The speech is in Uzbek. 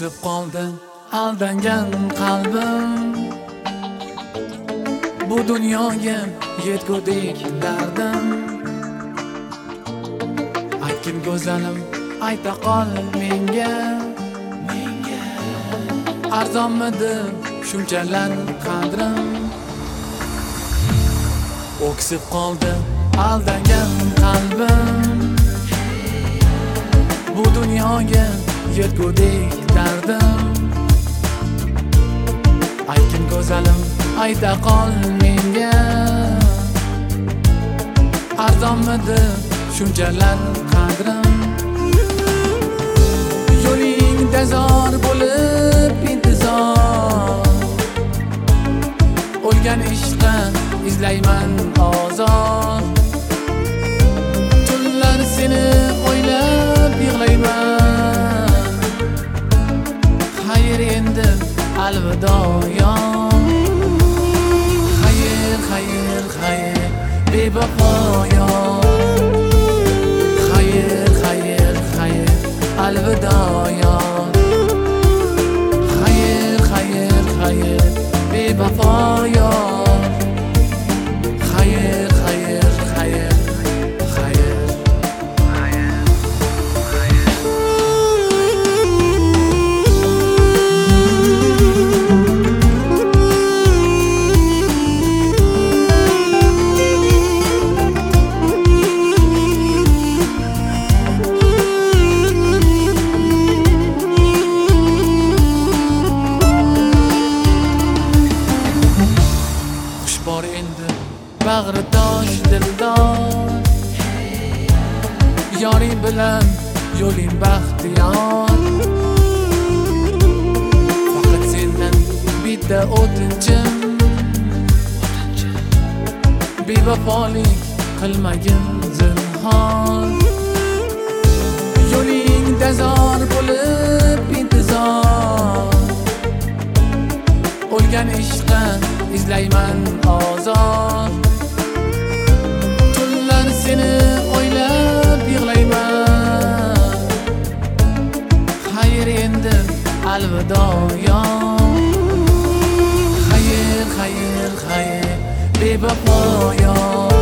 O'ksib qoldi aldangan qalbim, bu dunyoga yetgudek dardim. Aytgin go'zalim, ayta qol menga, arzonmidi shunchalar qadrim. O'ksib qoldi aldangan qalbim, bu dunyoga yetgudek dardim. Aytgin go'zalim, ayta qol menga, arzonmidi shunchalar qadrim. Yo'lingda zor bo'lib intizor, o'lgan ishqqa izlayman ozor. Tunlar seni o'ylab yig'layman, xayr endi alvido yon. Xayr, xayr, xayr bevafo yon. Xayr, xayr, xayr alvido yon. Xayr, xayr, xayr bevafo yon. Xayr, xayr, xayr, xayr. Bor endi bag'ri tosh dildor, yoring bilan yo'ling baxtiyor. Faqat sendan bitta o'tinchim, bevafolik qilmagin zinhor. Yo'lingda zor bo'lib intizor, o'lgan ishqqa izlayman ozor. Tunlar seni o'ylab yig'layman, xayr endi alvido yon. Xayr, xayr, xayr bevafo yon.